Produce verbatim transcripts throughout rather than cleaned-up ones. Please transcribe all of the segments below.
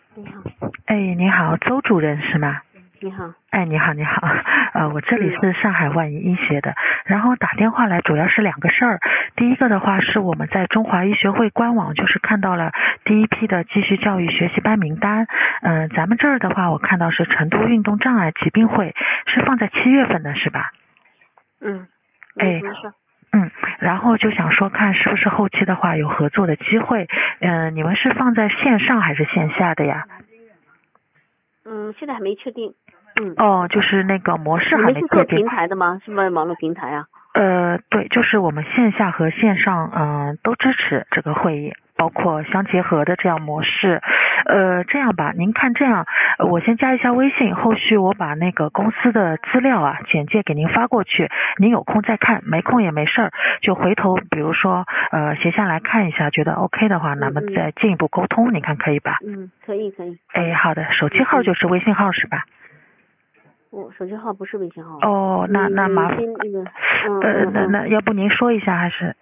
你好。 哎，你好，周主任是吗？ 你好。 哎，你好，你好，呃，我这里是上海万医医学的，然后打电话来主要是两个事儿。第一个的话是我们在中华医学会官网就是看到了第一批的继续教育学习班名单，嗯、呃，咱们这儿的话我看到是成都运动障碍疾病会，是放在七月份的是吧？ 嗯。 哎。 什么事？ 嗯，然后就想说看是不是后期的话有合作的机会，嗯、呃，你们是放在线上还是线下的呀？ 嗯，现在还没确定。嗯。 哦，就是那个模式你还没确定。 们是做平台的吗？是不是网络平台啊？ 呃，对，就是我们线下和线上，嗯、呃，都支持这个会议，包括相结合的这样模式。呃，这样吧，您看这样，我先加一下微信，后续我把那个公司的资料啊、简介给您发过去，您有空再看，没空也没事儿，就回头比如说呃写下来看一下，觉得 OK 的话，那么嗯嗯再进一步沟通，你看可以吧？ 嗯，可以可以。 哎，好的，手机号就是微信号是吧？ 我手机号不是微信号。 哦，那你你那麻烦， 先那个，嗯呃， 嗯嗯那那要不您说一下还是？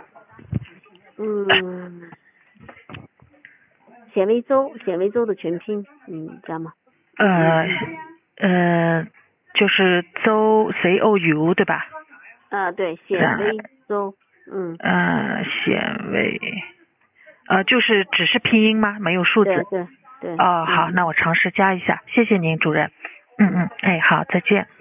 嗯，显微周，显微周的全拼，嗯，加吗？ 呃呃，就是邹 C O U 对吧？ 啊，对，显微周，嗯。 呃，显微，呃，就是只是拼音吗？没有数字？ 对对对。 哦，好， 嗯。 那我尝试加一下，谢谢您，主任。嗯嗯，哎，好，再见。